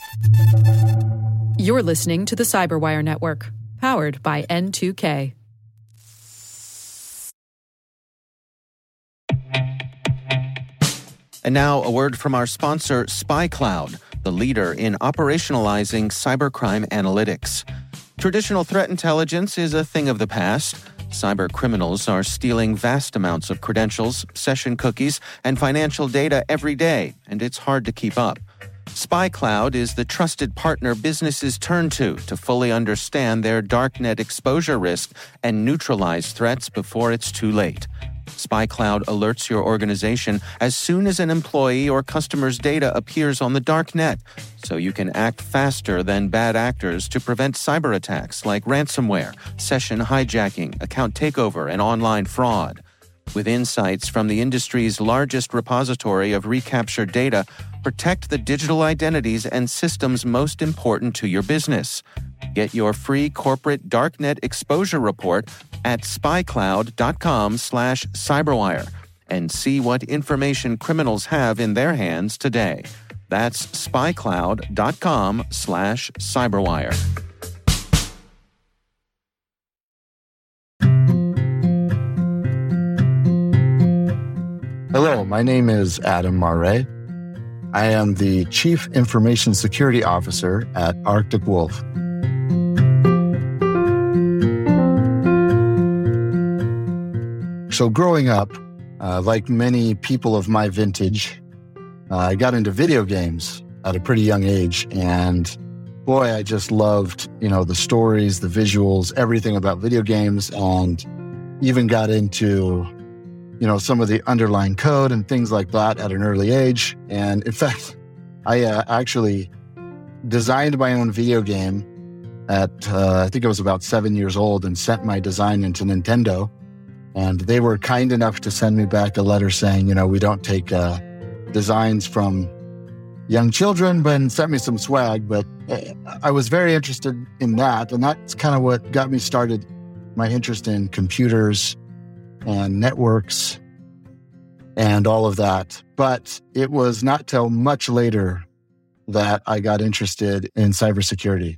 You're listening to the Cyberwire Network, powered by N2K. And now a word from our sponsor, SpyCloud, the leader in operationalizing cybercrime analytics. Traditional threat intelligence is a thing of the past. Cyber criminals are stealing vast amounts of credentials, session cookies, and financial data every day, and it's hard to keep up. SpyCloud is the trusted partner businesses turn to fully understand their darknet exposure risk and neutralize threats before it's too late. SpyCloud alerts your organization as soon as an employee or customer's data appears on the darknet, so you can act faster than bad actors to prevent cyber attacks like ransomware, session hijacking, account takeover, and online fraud. With insights from the industry's largest repository of recaptured data, protect the digital identities and systems most important to your business. Get your free corporate darknet exposure report at spycloud.com/cyberwire and see what information criminals have in their hands today. That's spycloud.com/cyberwire. Hello, my name is Adam Marre. I am the Chief Information Security Officer at Arctic Wolf. So growing up, like many people of my vintage, I got into video games at a pretty young age. And boy, I just loved, the stories, the visuals, everything about video games, and even got into some of the underlying code and things like that at an early age. And in fact, I actually designed my own video game at, I think I was about 7 years old, and sent my design into Nintendo. And they were kind enough to send me back a letter saying, we don't take designs from young children, but sent me some swag. But I was very interested in that. And that's kind of what got me started, my interest in computers and networks and all of that. But it was not till much later that I got interested in cybersecurity.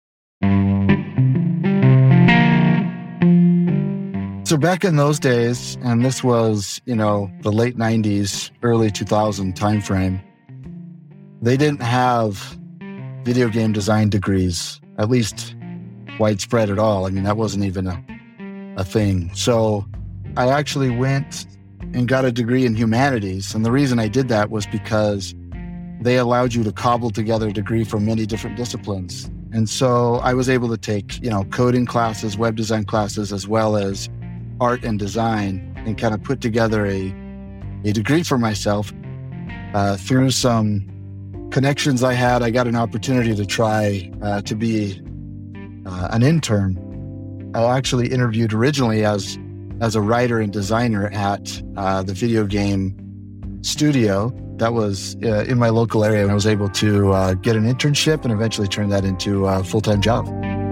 So back in those days, and this was, the late 90s, early 2000 timeframe, they didn't have video game design degrees, at least widespread at all. I mean, that wasn't even a thing. So I actually went and got a degree in humanities. And the reason I did that was because they allowed you to cobble together a degree from many different disciplines. And so I was able to take, coding classes, web design classes, as well as art and design, and kind of put together a degree for myself. Through some connections I had, I got an opportunity to try to be an intern. I actually interviewed originally as a writer and designer at the video game studio that was in my local area, and I was able to get an internship and eventually turn that into a full-time job.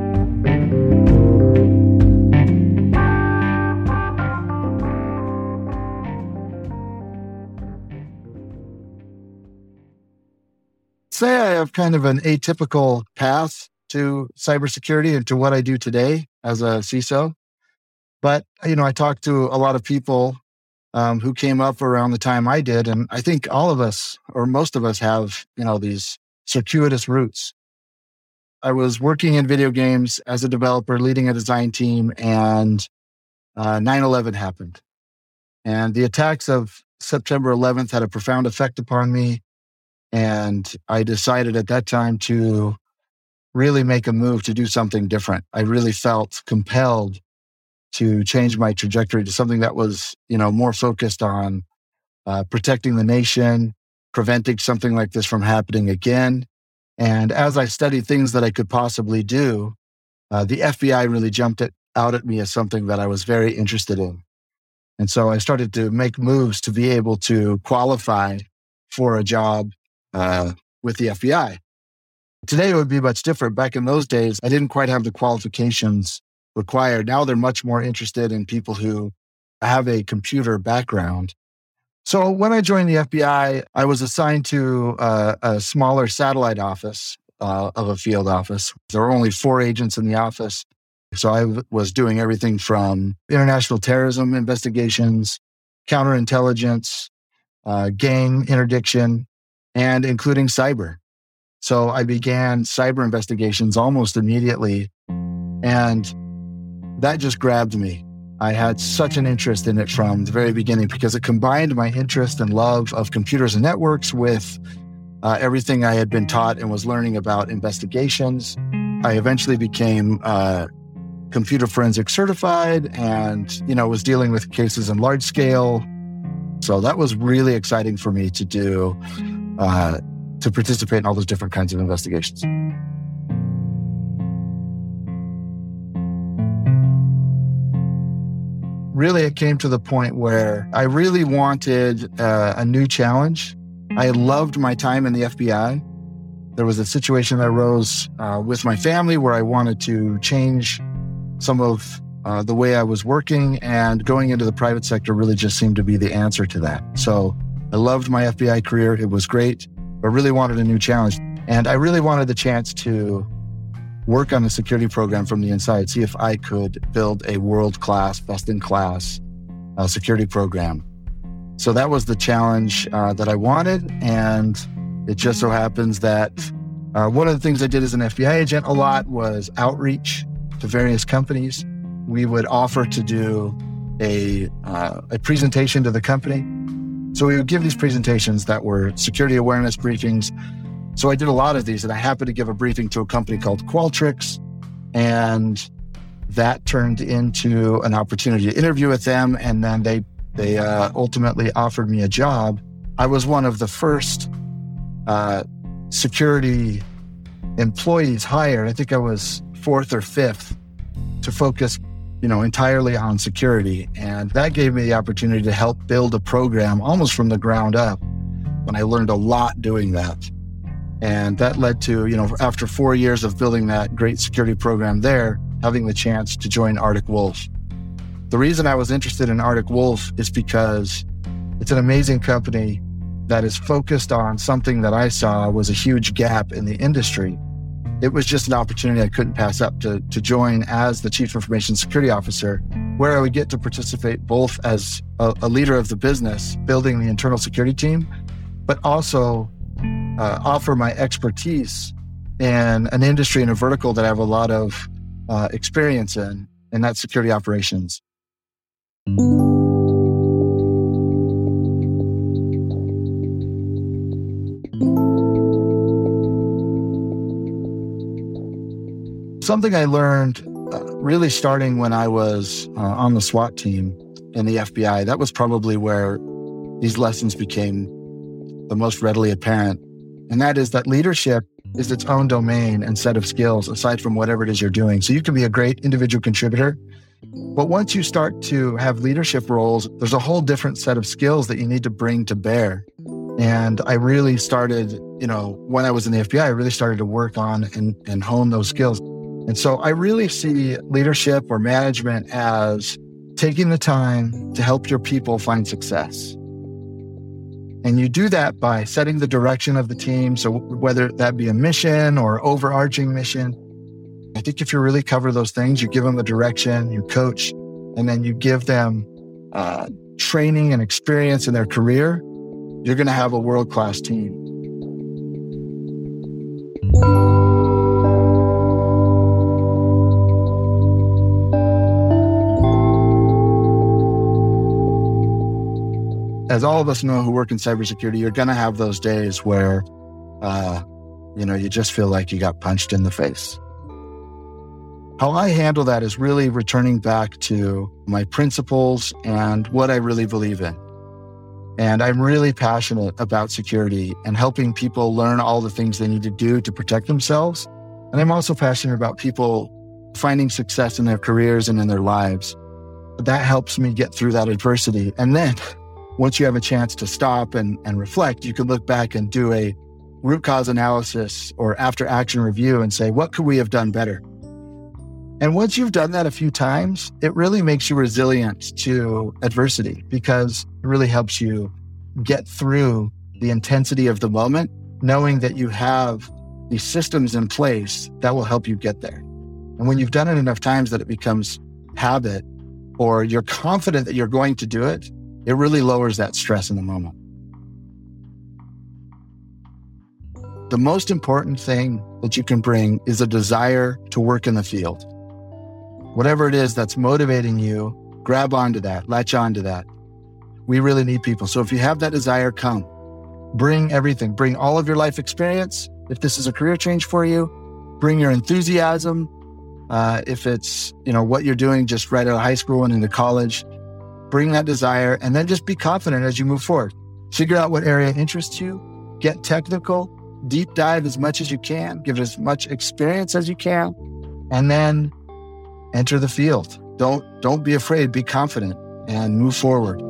Say I have kind of an atypical path to cybersecurity and to what I do today as a CISO. But, I talked to a lot of people who came up around the time I did. And I think all of us, or most of us, have, these circuitous routes. I was working in video games as a developer, leading a design team, and 9/11 happened. And the attacks of September 11th had a profound effect upon me. And I decided at that time to really make a move to do something different. I really felt compelled to change my trajectory to something that was, more focused on protecting the nation, preventing something like this from happening again. And as I studied things that I could possibly do, the FBI really jumped out at me as something that I was very interested in. And so I started to make moves to be able to qualify for a job with the FBI. Today, it would be much different. Back in those days, I didn't quite have the qualifications required. Now they're much more interested in people who have a computer background. So when I joined the FBI, I was assigned to a smaller satellite office of a field office. There were only 4 agents in the office. So I was doing everything from international terrorism investigations, counterintelligence, gang interdiction, and including cyber. So I began cyber investigations almost immediately. And that just grabbed me. I had such an interest in it from the very beginning because it combined my interest and love of computers and networks with everything I had been taught and was learning about investigations. I eventually became computer forensic certified and, was dealing with cases in large scale. So that was really exciting for me to do, to participate in all those different kinds of investigations. Really, it came to the point where I really wanted a new challenge. I loved my time in the FBI. There was a situation that arose with my family where I wanted to change some of the way I was working, and going into the private sector really just seemed to be the answer to that. So I loved my FBI career. It was great, but really wanted a new challenge. And I really wanted the chance to work on the security program from the inside, see if I could build a world-class, best-in-class security program. So that was the challenge that I wanted. And it just so happens that one of the things I did as an FBI agent a lot was outreach to various companies. We would offer to do a presentation to the company. So we would give these presentations that were security awareness briefings. So I did a lot of these, and I happened to give a briefing to a company called Qualtrics, and that turned into an opportunity to interview with them, and then they ultimately offered me a job. I was one of the first security employees hired. I think I was 4th or 5th to focus, entirely on security, and that gave me the opportunity to help build a program almost from the ground up. And I learned a lot doing that. And that led to, after 4 years of building that great security program there, having the chance to join Arctic Wolf. The reason I was interested in Arctic Wolf is because it's an amazing company that is focused on something that I saw was a huge gap in the industry. It was just an opportunity I couldn't pass up to join as the Chief Information Security Officer, where I would get to participate both as a leader of the business, building the internal security team, but also offer my expertise in an industry and a vertical that I have a lot of experience in, and that's security operations. Something I learned really starting when I was on the SWAT team in the FBI, that was probably where these lessons became the most readily apparent. And that is that leadership is its own domain and set of skills aside from whatever it is you're doing. So you can be a great individual contributor, but once you start to have leadership roles, there's a whole different set of skills that you need to bring to bear. And I really started, when I was in the FBI, I really started to work on and hone those skills. And so I really see leadership or management as taking the time to help your people find success. And you do that by setting the direction of the team. So whether that be a mission or overarching mission, I think if you really cover those things, you give them the direction, you coach, and then you give them training and experience in their career, you're going to have a world-class team. As all of us know who work in cybersecurity, you're going to have those days where, you just feel like you got punched in the face. How I handle that is really returning back to my principles and what I really believe in. And I'm really passionate about security and helping people learn all the things they need to do to protect themselves. And I'm also passionate about people finding success in their careers and in their lives. That helps me get through that adversity. And then once you have a chance to stop and reflect, you can look back and do a root cause analysis or after action review and say, what could we have done better? And once you've done that a few times, it really makes you resilient to adversity because it really helps you get through the intensity of the moment, knowing that you have these systems in place that will help you get there. And when you've done it enough times that it becomes habit, or you're confident that you're going to do it, it really lowers that stress in the moment. The most important thing that you can bring is a desire to work in the field. Whatever it is that's motivating you, grab onto that, latch onto that. We really need people. So if you have that desire, come. Bring everything. Bring all of your life experience. If this is a career change for you, bring your enthusiasm. If it's, what you're doing just right out of high school and into college, bring that desire, and then just be confident as you move forward. Figure out what area interests you, get technical, deep dive as much as you can, give as much experience as you can, and then enter the field. Don't be afraid, be confident, and move forward.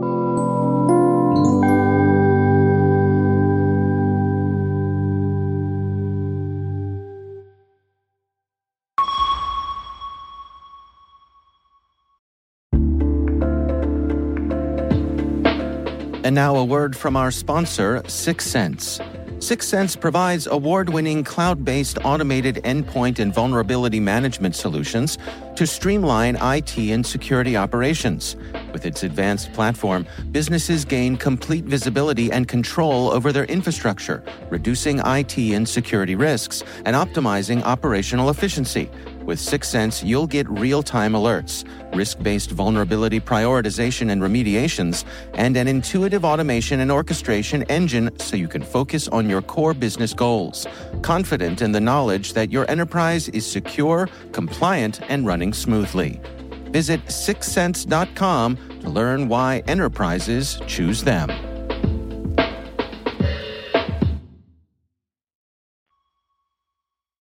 And now a word from our sponsor, Syxsense. Syxsense provides award-winning cloud-based automated endpoint and vulnerability management solutions to streamline IT and security operations. With its advanced platform, businesses gain complete visibility and control over their infrastructure, reducing IT and security risks and optimizing operational efficiency. With Syxsense, you'll get real-time alerts, risk-based vulnerability prioritization and remediations, and an intuitive automation and orchestration engine so you can focus on your core business goals, confident in the knowledge that your enterprise is secure, compliant, and running smoothly. Visit Syxsense.com to learn why enterprises choose them.